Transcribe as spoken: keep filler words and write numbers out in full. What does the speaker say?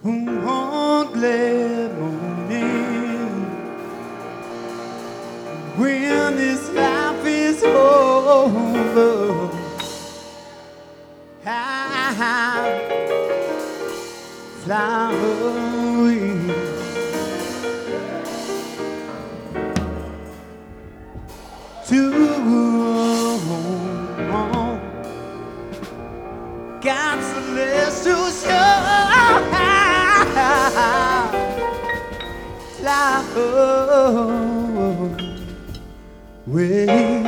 one glad morning when this life is over, I'll fly away to home. God's celestial shore, fly away.